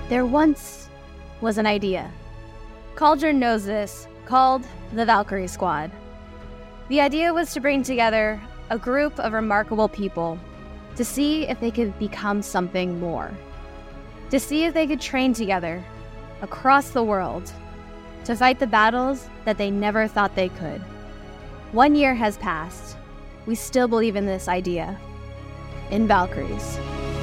There once was an idea. Cauldron knows this, called the Valkyrie Squad. The idea was to bring together a group of remarkable people to see if they could become something more. To see if they could train together across the world to fight the battles that they never thought they could. 1 year has passed. We still believe in this idea. In Valkyries.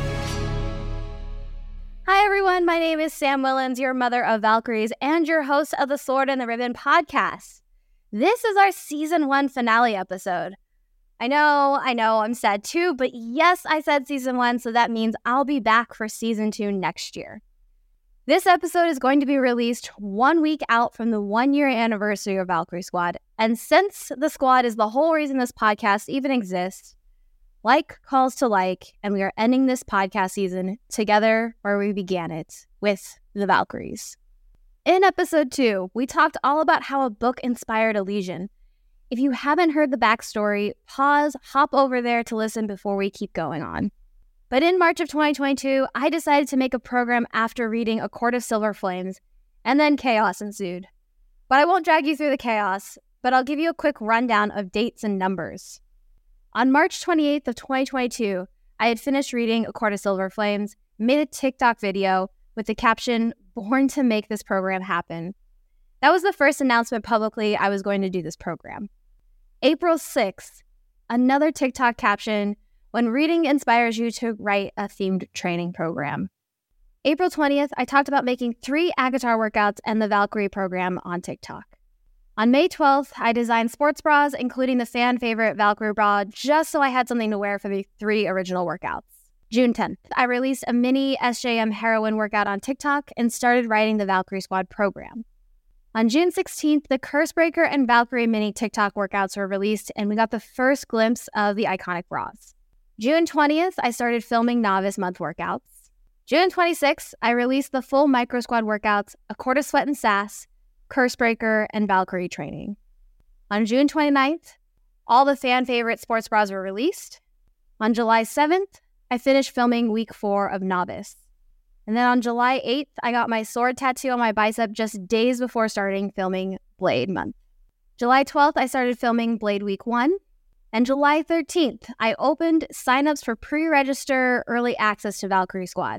Hi everyone, my name is Sam Willens, your mother of Valkyries and your host of the Sword and the Ribbon podcast. This is our season 1 finale episode. I know, I'm sad too, but yes, I said season 1, so that means I'll be back for season 2 next year. This episode is going to be released 1 week out from the 1 year anniversary of Valkyrie Squad, and since the squad is the whole reason this podcast even exists, like calls to like, and we are ending this podcast season together where we began it, with the Valkyries. In episode 2, we talked all about how a book inspired Elysian. If you haven't heard the backstory, pause, hop over there to listen before we keep going on. But in March of 2022, I decided to make a program after reading A Court of Silver Flames, and then chaos ensued. But I won't drag you through the chaos, but I'll give you a quick rundown of dates and numbers. On March 28th of 2022, I had finished reading A Court of Silver Flames, made a TikTok video with the caption, "Born to make this program happen." That was the first announcement publicly I was going to do this program. April 6th, another TikTok caption, "When reading inspires you to write a themed training program." April 20th, I talked about making 3 ACOTAR workouts and the Valkyrie program on TikTok. On May 12th, I designed sports bras, including the fan favorite Valkyrie bra, just so I had something to wear for the 3 original workouts. June 10th, I released a mini SJM heroine workout on TikTok and started writing the Valkyrie Squad program. On June 16th, the Cursebreaker and Valkyrie mini TikTok workouts were released, and we got the first glimpse of the iconic bras. June 20th, I started filming Novice Month workouts. June 26th, I released the full Micro Squad workouts, A Court of Sweat and Sass, Cursebreaker, and Valkyrie training. On June 29th, all the fan favorite sports bras were released. On July 7th, I finished filming week 4 of Novice. And then on July 8th, I got my sword tattoo on my bicep just days before starting filming Blade Month. July 12th, I started filming Blade Week 1. And July 13th, I opened signups for pre-register early access to Valkyrie Squad.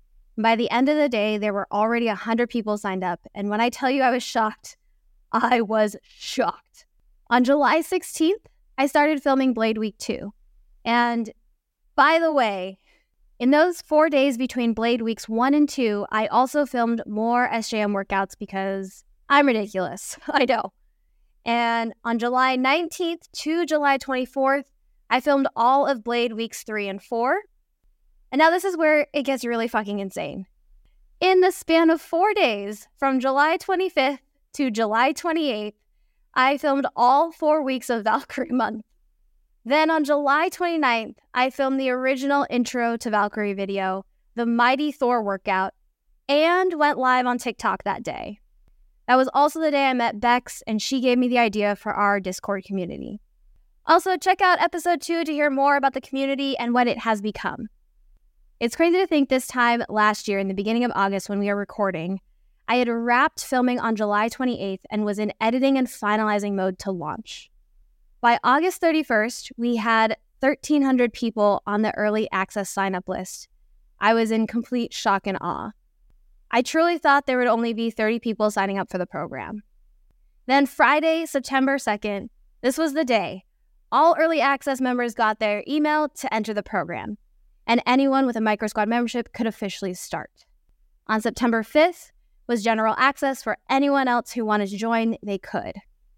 By the end of the day, there were already 100 people signed up, and when I tell you I was shocked, I was shocked. On July 16th, I started filming Blade Week 2. And by the way, in those 4 days between Blade Weeks 1 and 2, I also filmed more SJM workouts because I'm ridiculous, I know. And on July 19th to July 24th, I filmed all of Blade Weeks 3 and 4. And now this is where it gets really fucking insane. In the span of 4 days, from July 25th to July 28th, I filmed all 4 weeks of Valkyrie Month. Then on July 29th, I filmed the original intro to Valkyrie video, the Mighty Thor workout, and went live on TikTok that day. That was also the day I met Bex, and she gave me the idea for our Discord community. Also, check out episode 2 to hear more about the community and what it has become. It's crazy to think this time last year, in the beginning of August when we are recording, I had wrapped filming on July 28th and was in editing and finalizing mode to launch. By August 31st, we had 1,300 people on the early access sign-up list. I was in complete shock and awe. I truly thought there would only be 30 people signing up for the program. Then Friday, September 2nd, this was the day. All early access members got their email to enter the program, and anyone with a Micro Squad membership could officially start. On September 5th was general access for anyone else who wanted to join, they could.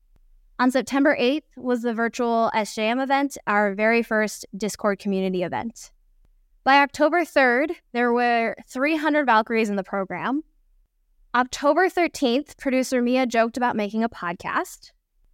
On September 8th was the virtual SJM event, our very first Discord community event. By October 3rd, there were 300 Valkyries in the program. October 13th, producer Mia joked about making a podcast.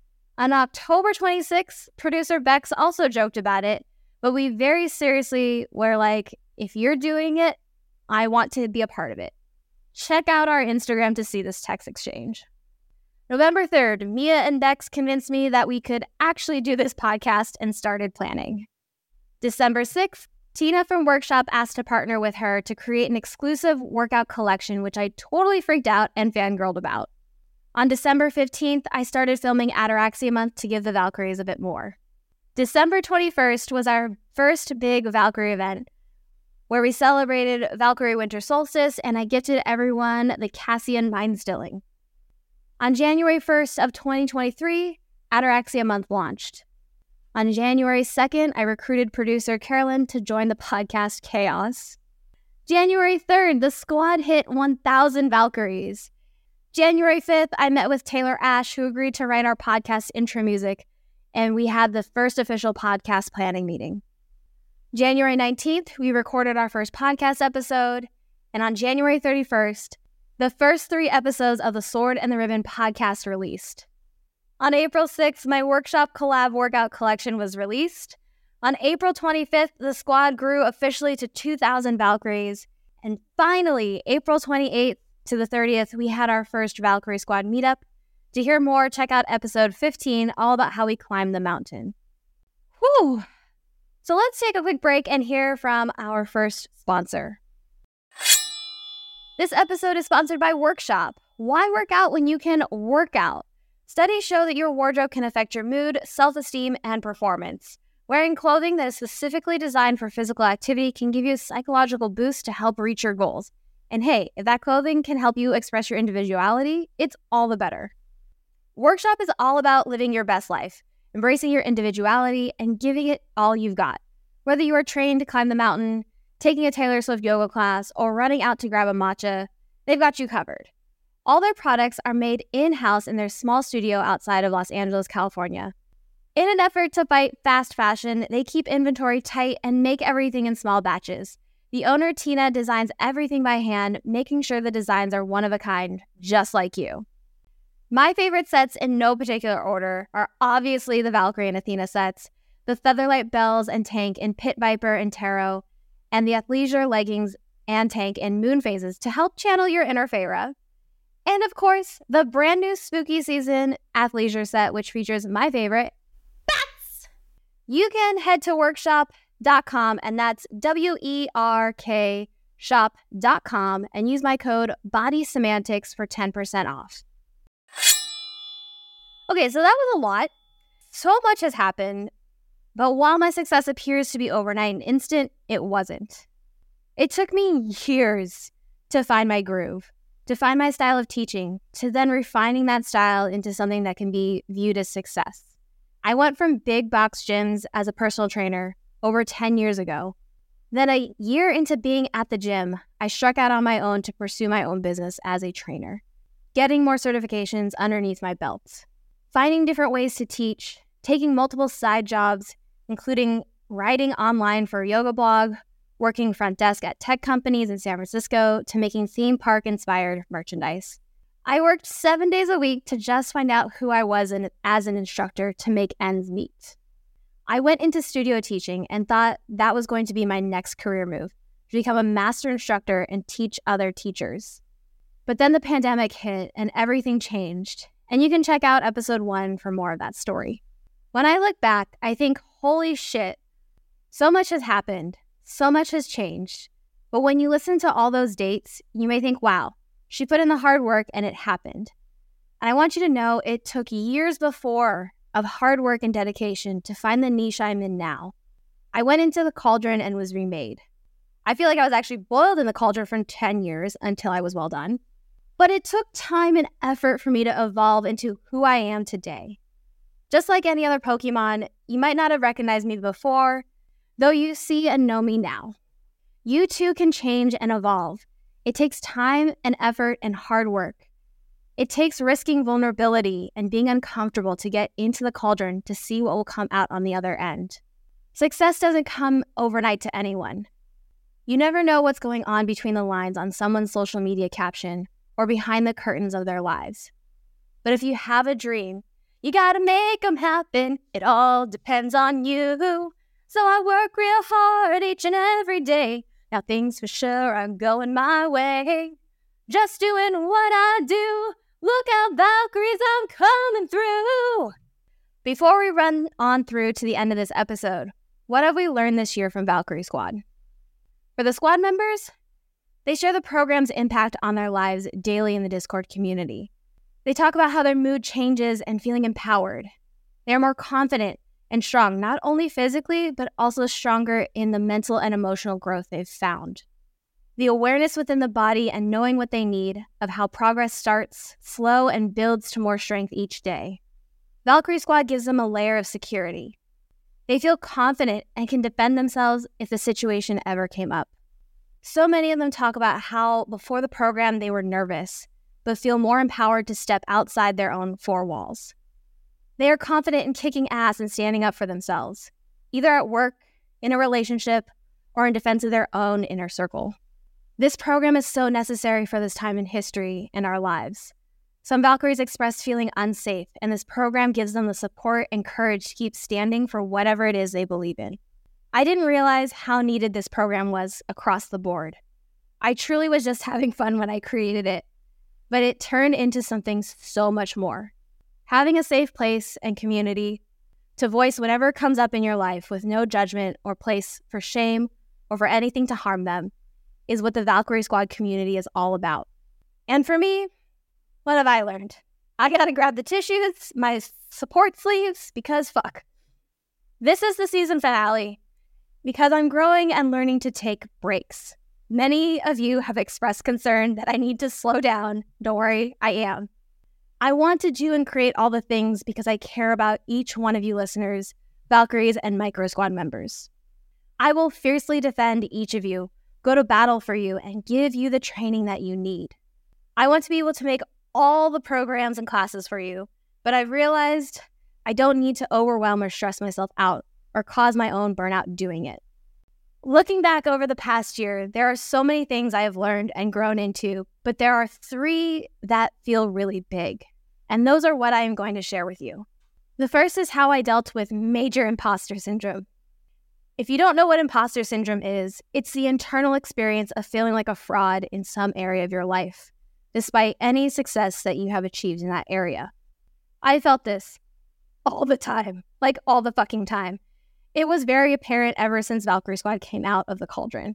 On October 26th, producer Bex also joked about it, but we very seriously were like, if you're doing it, I want to be a part of it. Check out our Instagram to see this text exchange. November 3rd, Mia and Bex convinced me that we could actually do this podcast and started planning. December 6th, Tina from Workshop asked to partner with her to create an exclusive workout collection, which I totally freaked out and fangirled about. On December 15th, I started filming Ataraxia Month to give the Valkyries a bit more. December 21st was our first big Valkyrie event, where we celebrated Valkyrie Winter Solstice, and I gifted everyone the Cassian Mind Stilling. On January 1st of 2023, Ataraxia Month launched. On January 2nd, I recruited producer Carolyn to join the podcast Chaos. January 3rd, the squad hit 1,000 Valkyries. January 5th, I met with Taylor Ash, who agreed to write our podcast intro music, and we had the first official podcast planning meeting. January 19th, we recorded our first podcast episode, and on January 31st, the first 3 episodes of the Sword and the Ribbon podcast released. On April 6th, my Workshop collab workout collection was released. On April 25th, the squad grew officially to 2,000 Valkyries. And finally, April 28th to the 30th, we had our first Valkyrie Squad meetup. To hear more, check out episode 15, all about how we climbed the mountain. Whew! So let's take a quick break and hear from our first sponsor. This episode is sponsored by Workshop. Why work out when you can work out? Studies show that your wardrobe can affect your mood, self-esteem, and performance. Wearing clothing that is specifically designed for physical activity can give you a psychological boost to help reach your goals. And hey, if that clothing can help you express your individuality, it's all the better. Workshop is all about living your best life, embracing your individuality, and giving it all you've got. Whether you are trained to climb the mountain, taking a Taylor Swift yoga class, or running out to grab a matcha, they've got you covered. All their products are made in-house in their small studio outside of Los Angeles, California. In an effort to fight fast fashion, they keep inventory tight and make everything in small batches. The owner, Tina, designs everything by hand, making sure the designs are one of a kind, just like you. My favorite sets, in no particular order, are obviously the Valkyrie and Athena sets, the Featherlight Bells and Tank in Pit Viper and Tarot, and the Athleisure leggings and Tank in Moon Phases to help channel your inner Feyre. And of course, the brand new spooky season Athleisure set, which features my favorite, bats! You can head to workshop.com, and that's WERK shop.com, and use my code BODYSEMANTICS for 10% off. Okay, so that was a lot. So much has happened, but while my success appears to be overnight and instant, it wasn't. It took me years to find my groove, to find my style of teaching, to then refining that style into something that can be viewed as success. I went from big box gyms as a personal trainer over 10 years ago. Then a year into being at the gym, I struck out on my own to pursue my own business as a trainer, getting more certifications underneath my belt, finding different ways to teach, taking multiple side jobs, including writing online for a yoga blog, working front desk at tech companies in San Francisco, to making theme park-inspired merchandise. I worked 7 days a week to just find out who I was as an instructor to make ends meet. I went into studio teaching and thought that was going to be my next career move, to become a master instructor and teach other teachers. But then the pandemic hit and everything changed, and you can check out episode 1 for more of that story. When I look back, I think, holy shit, so much has happened. So much has changed. But when you listen to all those dates, you may think, wow, she put in the hard work and it happened. And I want you to know it took years before of hard work and dedication to find the niche I'm in now. I went into the cauldron and was remade. I feel like I was actually boiled in the cauldron for 10 years until I was well done. But it took time and effort for me to evolve into who I am today. Just like any other Pokemon, you might not have recognized me before, though you see and know me now. You too can change and evolve. It takes time and effort and hard work. It takes risking vulnerability and being uncomfortable to get into the cauldron to see what will come out on the other end. Success doesn't come overnight to anyone. You never know what's going on between the lines on someone's social media caption or behind the curtains of their lives. But if you have a dream, you gotta make them happen. It all depends on you. So I work real hard each and every day. Now things for sure are going my way. Just doing what I do. Look out, Valkyries, I'm coming through. Before we run on through to the end of this episode, What have we learned this year from Valkyrie Squad? For the squad members, they share the program's impact on their lives daily in the Discord community. They talk about how their mood changes and feeling empowered. They are more confident and strong, not only physically, but also stronger in the mental and emotional growth they've found. The awareness within the body and knowing what they need, of how progress starts slow and builds to more strength each day. Valkyrie Squad gives them a layer of security. They feel confident and can defend themselves if the situation ever came up. So many of them talk about how before the program they were nervous, but feel more empowered to step outside their own four walls. They are confident in kicking ass and standing up for themselves, either at work, in a relationship, or in defense of their own inner circle. This program is so necessary for this time in history in our lives. Some Valkyries express feeling unsafe, and this program gives them the support and courage to keep standing for whatever it is they believe in. I didn't realize how needed this program was across the board. I truly was just having fun when I created it, but it turned into something so much more. Having a safe place and community to voice whatever comes up in your life with no judgment or place for shame or for anything to harm them is what the Valkyrie Squad community is all about. And for me, what have I learned? I gotta grab the tissues, my support sleeves, because fuck. This is the season finale because I'm growing and learning to take breaks. Many of you have expressed concern that I need to slow down. Don't worry, I am. I want to do and create all the things because I care about each one of you listeners, Valkyries and Micro Squad members. I will fiercely defend each of you, go to battle for you, and give you the training that you need. I want to be able to make all the programs and classes for you, but I've realized I don't need to overwhelm or stress myself out or cause my own burnout doing it. Looking back over the past year, there are so many things I have learned and grown into, but there are 3 that feel really big, and those are what I am going to share with you. The first is how I dealt with major imposter syndrome. If you don't know what imposter syndrome is, it's the internal experience of feeling like a fraud in some area of your life, despite any success that you have achieved in that area. I felt this all the time, like all the fucking time. It was very apparent ever since Valkyrie Squad came out of the cauldron.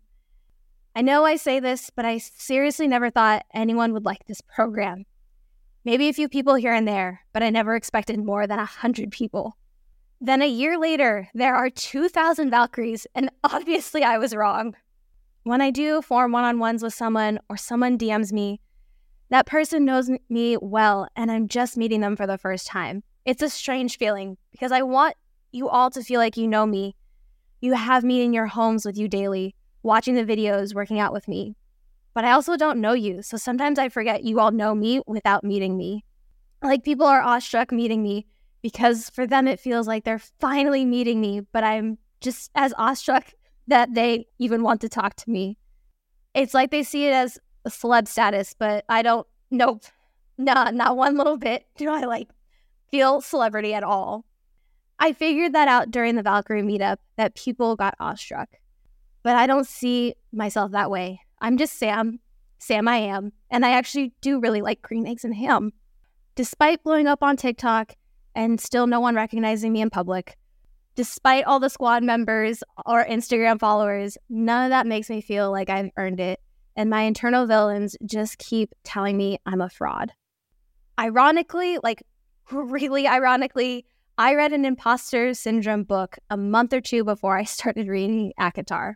I know I say this, but I seriously never thought anyone would like this program. Maybe a few people here and there, but I never expected more than 100 people. Then a year later, there are 2,000 Valkyries, and obviously I was wrong. When I do form one-on-ones with someone or someone DMs me, that person knows me well and I'm just meeting them for the first time. It's a strange feeling because I want you all to feel like you know me. You have me in your homes with you daily, watching the videos, working out with me. But I also don't know you, so sometimes I forget you all know me without meeting me. Like people are awestruck meeting me because for them it feels like they're finally meeting me, but I'm just as awestruck that they even want to talk to me. It's like they see it as a celeb status, but I don't, nope. Nah, not one little bit do I feel celebrity at all. I figured that out during the Valkyrie meetup that people got awestruck, but I don't see myself that way. I'm just Sam I am, and I actually do really like green eggs and ham. Despite blowing up on TikTok and still no one recognizing me in public, despite all the squad members or Instagram followers, none of that makes me feel like I've earned it, and my internal villains just keep telling me I'm a fraud. Ironically, really ironically, I read an imposter syndrome book a month or 2 before I started reading ACOTAR.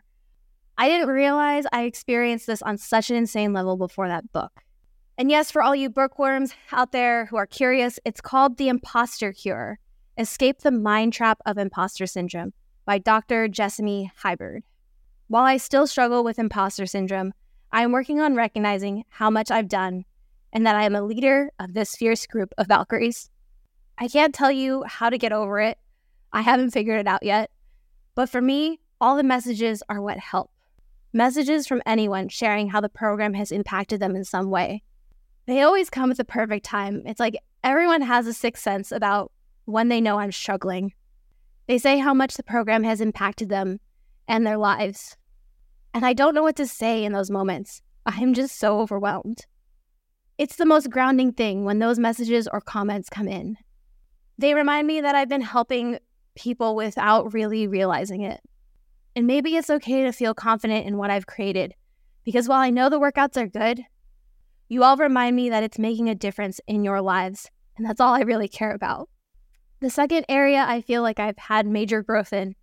I didn't realize I experienced this on such an insane level before that book. And yes, for all you bookworms out there who are curious, it's called The Imposter Cure, Escape the Mind Trap of Imposter Syndrome by Dr. Jessamy Hyberd. While I still struggle with imposter syndrome, I am working on recognizing how much I've done and that I am a leader of this fierce group of Valkyries. I can't tell you how to get over it. I haven't figured it out yet. But for me, all the messages are what help. Messages from anyone sharing how the program has impacted them in some way. They always come at the perfect time. It's like everyone has a sixth sense about when they know I'm struggling. They say how much the program has impacted them and their lives. And I don't know what to say in those moments. I'm just so overwhelmed. It's the most grounding thing when those messages or comments come in. They remind me that I've been helping people without really realizing it. And maybe it's okay to feel confident in what I've created, because while I know the workouts are good, you all remind me that it's making a difference in your lives, and that's all I really care about. The second area I feel like I've had major growth in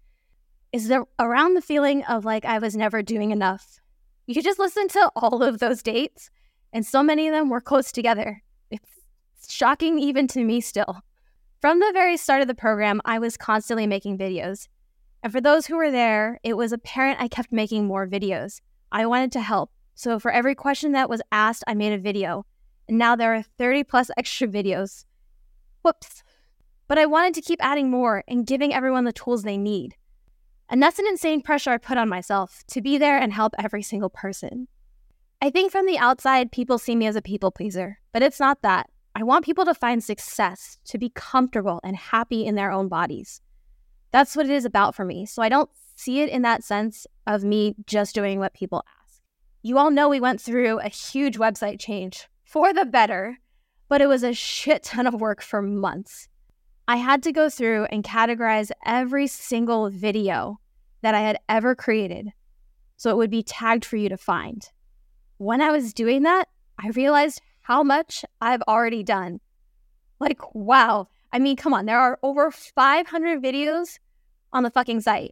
is around the feeling of like I was never doing enough. You could just listen to all of those dates, and so many of them were close together. It's shocking even to me still. From the very start of the program, I was constantly making videos. And for those who were there, it was apparent I kept making more videos. I wanted to help. So for every question that was asked, I made a video. And now there are 30 plus extra videos. Whoops. But I wanted to keep adding more and giving everyone the tools they need. And that's an insane pressure I put on myself to be there and help every single person. I think from the outside, people see me as a people pleaser, but it's not that. I want people to find success, to be comfortable and happy in their own bodies. That's what it is about for me. So I don't see it in that sense of me just doing what people ask. You all know we went through a huge website change for the better, but it was a shit ton of work for months. I had to go through and categorize every single video that I had ever created so it would be tagged for you to find. When I was doing that, I realized how much I've already done. Like, wow. I mean, come on, there are over 500 videos on the fucking site.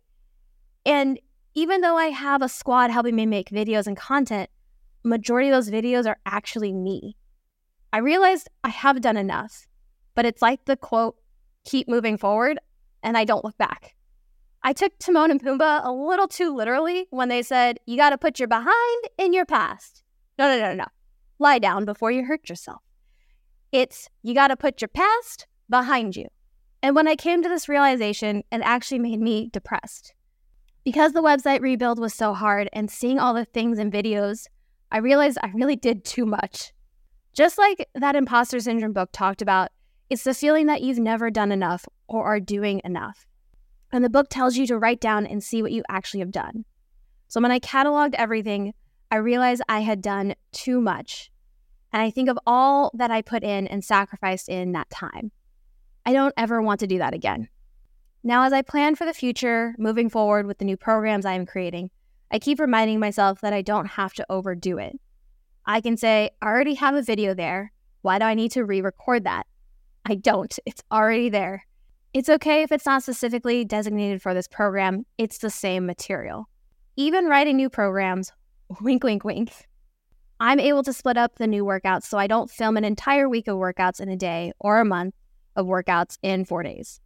And even though I have a squad helping me make videos and content, majority of those videos are actually me. I realized I have done enough, but it's like the quote, keep moving forward, and I don't look back. I took Timon and Pumbaa a little too literally when they said, you got to put your behind in your past. No. Lie down before you hurt yourself. It's, you got to put your past behind you. And when I came to this realization, it actually made me depressed. Because the website rebuild was so hard and seeing all the things in videos, I realized I really did too much. Just like that imposter syndrome book talked about, it's the feeling that you've never done enough or are doing enough. And the book tells you to write down and see what you actually have done. So when I cataloged everything, I realized I had done too much. And I think of all that I put in and sacrificed in that time. I don't ever want to do that again. Now, as I plan for the future, moving forward with the new programs I am creating, I keep reminding myself that I don't have to overdo it. I can say, I already have a video there. Why do I need to re-record that? I don't. It's already there. It's okay if it's not specifically designated for this program. It's the same material. Even writing new programs, wink, wink, wink, I'm able to split up the new workouts so I don't film an entire week of workouts in a day or a month of workouts in 4 days.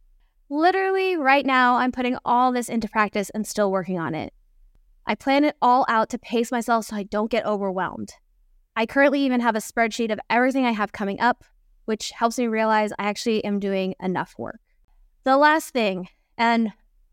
Literally, right now, I'm putting all this into practice and still working on it. I plan it all out to pace myself so I don't get overwhelmed. I currently even have a spreadsheet of everything I have coming up, which helps me realize I actually am doing enough work. The last thing, and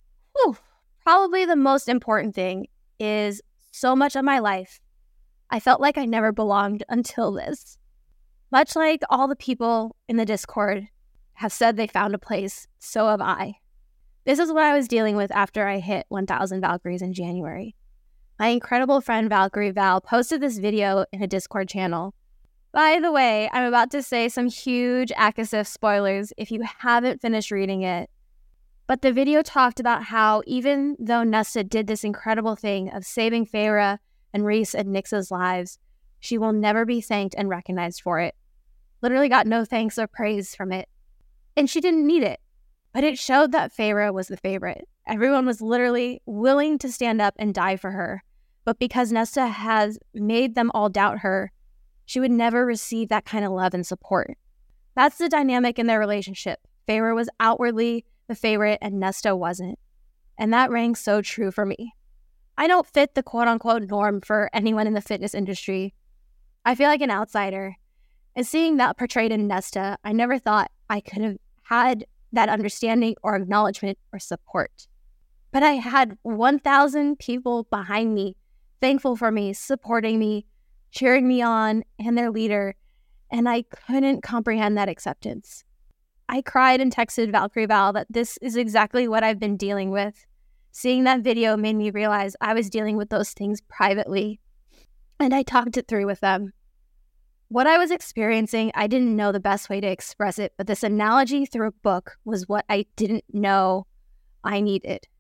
probably the most important thing, is so much of my life, I felt like I never belonged until this. Much like all the people in the Discord have said they found a place, so have I. This is what I was dealing with after I hit 1,000 Valkyries in January. My incredible friend Valkyrie Val posted this video in a Discord channel. By the way, I'm about to say some huge Akasif spoilers if you haven't finished reading it. But the video talked about how even though Nesta did this incredible thing of saving Feyre and Rhys and Nyx's lives, she will never be thanked and recognized for it. Literally got no thanks or praise from it. And she didn't need it. But it showed that Feyre was the favorite. Everyone was literally willing to stand up and die for her. But because Nesta has made them all doubt her, she would never receive that kind of love and support. That's the dynamic in their relationship. Feyre was outwardly the favorite and Nesta wasn't. And that rang so true for me. I don't fit the quote-unquote norm for anyone in the fitness industry. I feel like an outsider. And seeing that portrayed in Nesta, I never thought I could have had that understanding or acknowledgement or support. But I had 1,000 people behind me, thankful for me, supporting me, cheering me on, and their leader, and I couldn't comprehend that acceptance. I cried and texted Valkyrie Val that this is exactly what I've been dealing with. Seeing that video made me realize I was dealing with those things privately, and I talked it through with them. What I was experiencing, I didn't know the best way to express it, but this analogy through a book was what I didn't know I needed.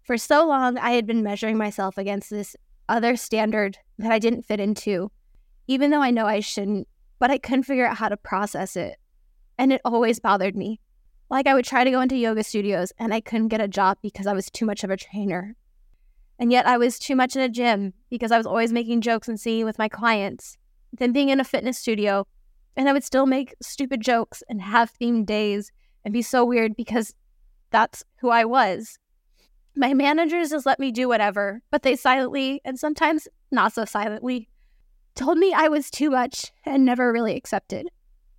For so long, I had been measuring myself against this other standard that I didn't fit into, even though I know I shouldn't, but I couldn't figure out how to process it. And it always bothered me. Like I would try to go into yoga studios and I couldn't get a job because I was too much of a trainer. And yet I was too much in a gym because I was always making jokes and singing with my clients. Then being in a fitness studio, and I would still make stupid jokes and have themed days and be so weird because that's who I was. My managers just let me do whatever, but they silently, and sometimes not so silently, told me I was too much and never really accepted.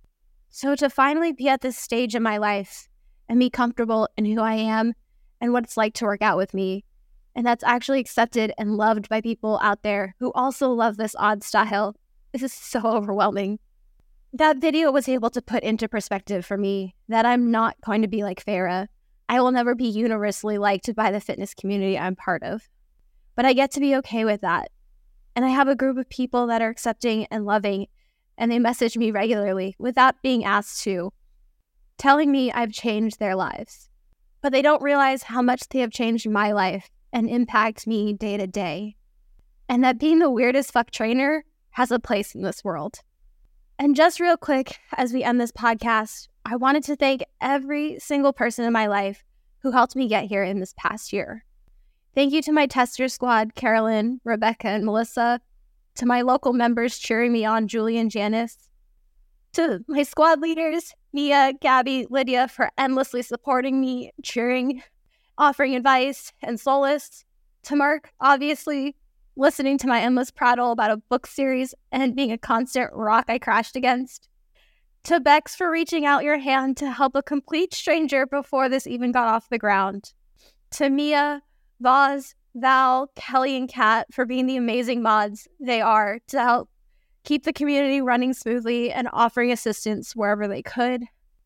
So to finally be at this stage in my life and be comfortable in who I am and what it's like to work out with me, and that's actually accepted and loved by people out there who also love this odd style, this is so overwhelming. That video was able to put into perspective for me that I'm not going to be like Farrah. I will never be universally liked by the fitness community I'm part of. But I get to be okay with that. And I have a group of people that are accepting and loving, and they message me regularly without being asked to, telling me I've changed their lives. But they don't realize how much they have changed my life and impact me day to day. And that being the weirdest fuck trainer has a place in this world. And just real quick, as we end this podcast, I wanted to thank every single person in my life who helped me get here in this past year. Thank you to my tester squad, Carolyn, Rebecca, and Melissa, to my local members cheering me on, Julie and Janice, to my squad leaders, Mia, Gabby, Lydia, for endlessly supporting me, cheering, offering advice and solace, to Mark, obviously, listening to my endless prattle about a book series and being a constant rock I crashed against, to Bex for reaching out your hand to help a complete stranger before this even got off the ground, to Mia, Vaz, Val, Kelly, and Kat for being the amazing mods they are to help keep the community running smoothly and offering assistance wherever they could,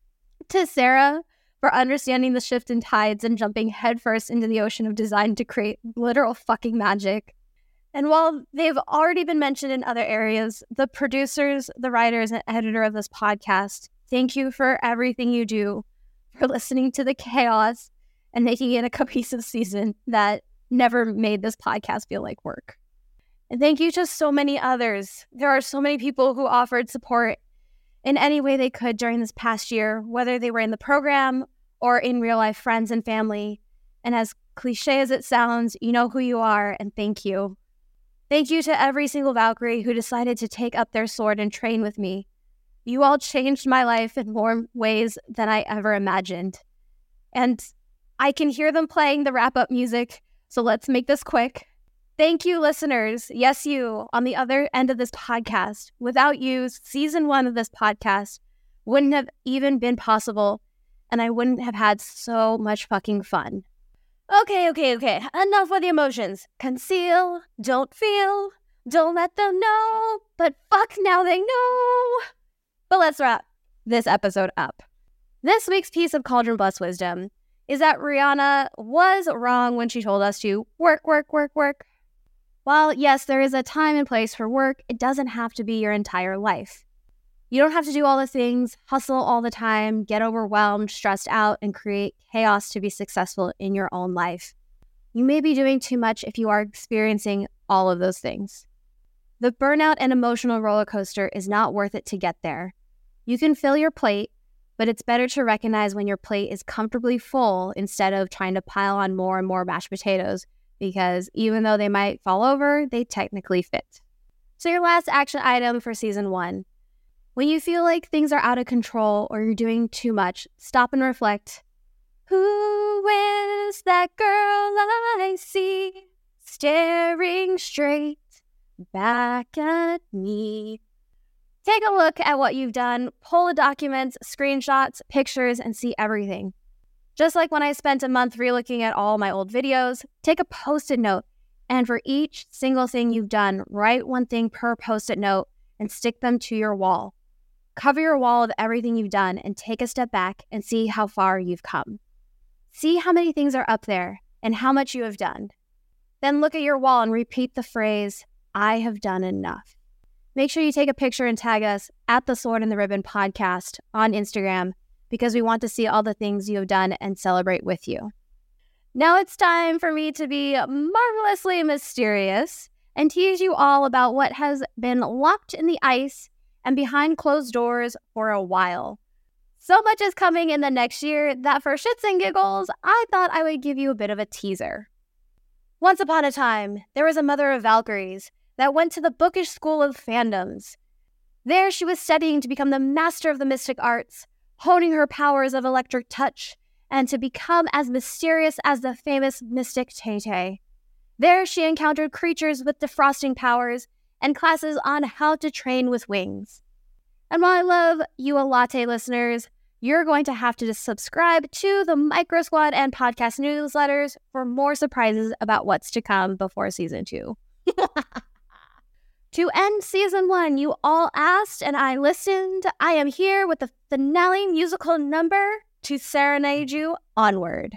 to Sarah for understanding the shift in tides and jumping headfirst into the ocean of design to create literal fucking magic. And while they've already been mentioned in other areas, the producers, the writers, and editor of this podcast, thank you for everything you do, for listening to the chaos and making it a cohesive season that never made this podcast feel like work. And thank you to so many others. There are so many people who offered support in any way they could during this past year, whether they were in the program or in real life friends and family. And as cliche as it sounds, you know who you are, and thank you. Thank you to every single Valkyrie who decided to take up their sword and train with me. You all changed my life in more ways than I ever imagined. And I can hear them playing the wrap-up music, so let's make this quick. Thank you, listeners. Yes, you, on the other end of this podcast. Without you, season 1 of this podcast wouldn't have even been possible, and I wouldn't have had so much fucking fun. Okay. Enough with the emotions. Conceal, don't feel, don't let them know, but fuck, now they know. But let's wrap this episode up. This week's piece of Cauldron Bless wisdom is that Rihanna was wrong when she told us to work. While, yes, there is a time and place for work, it doesn't have to be your entire life. You don't have to do all the things, hustle all the time, get overwhelmed, stressed out, and create chaos to be successful in your own life. You may be doing too much if you are experiencing all of those things. The burnout and emotional roller coaster is not worth it to get there. You can fill your plate, but it's better to recognize when your plate is comfortably full instead of trying to pile on more and more mashed potatoes, because even though they might fall over, they technically fit. So your last action item for season 1. When you feel like things are out of control or you're doing too much, stop and reflect. Who is that girl I see staring straight back at me? Take a look at what you've done, pull the documents, screenshots, pictures, and see everything. Just like when I spent a month relooking at all my old videos, take a Post-it note, and for each single thing you've done, write one thing per Post-it note and stick them to your wall. Cover your wall with everything you've done and take a step back and see how far you've come. See how many things are up there and how much you have done. Then look at your wall and repeat the phrase, I have done enough. Make sure you take a picture and tag us at the Sword and the Ribbon podcast on Instagram because we want to see all the things you have done and celebrate with you. Now it's time for me to be marvelously mysterious and tease you all about what has been locked in the ice and behind closed doors for a while. So much is coming in the next year that for shits and giggles, I thought I would give you a bit of a teaser. Once upon a time, there was a mother of Valkyries that went to the bookish school of fandoms. There she was studying to become the master of the mystic arts, honing her powers of electric touch, and to become as mysterious as the famous mystic Tay-Tay. There she encountered creatures with defrosting powers and classes on how to train with wings. And while I love you latte listeners, you're going to have to subscribe to the Micro Squad and podcast newsletters for more surprises about what's to come before Season 2. To end Season 1, you all asked and I listened. I am here with the finale musical number to serenade you onward.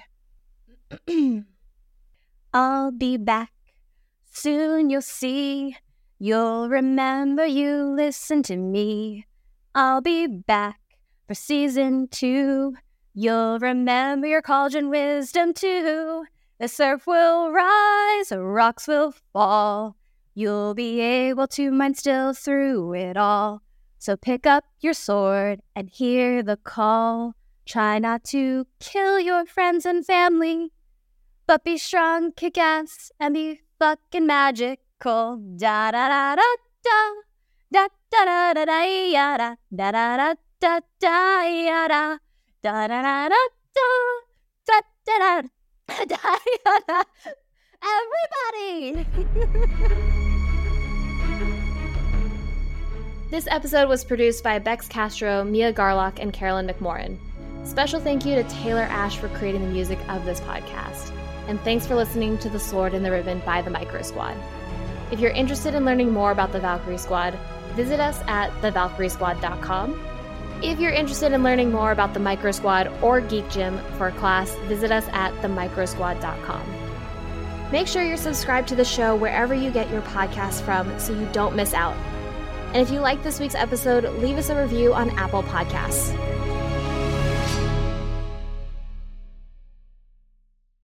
I'll be back. Soon you'll see. You'll remember you listened to me. I'll be back for Season 2. You'll remember your cauldron wisdom too. The surf will rise, the rocks will fall. You'll be able to mind still through it all. So pick up your sword and hear the call. Try not to kill your friends and family, but be strong, kick ass, and be fucking magical. Da da da da da da da da da ya da da da da da ya da da da da da da da da da da. Everybody! This episode was produced by Bex Castro, Mia Garlock, and Carolyn McMorrin. Special thank you to Taylor Ash for creating the music of this podcast. And thanks for listening to The Sword and the Ribbon by the Micro Squad. If you're interested in learning more about the Valkyrie Squad, visit us at thevalkyriesquad.com. If you're interested in learning more about the Micro Squad or Geek Gym for a class, visit us at themicrosquad.com. Make sure you're subscribed to the show wherever you get your podcasts from so you don't miss out. And if you like this week's episode, leave us a review on Apple Podcasts.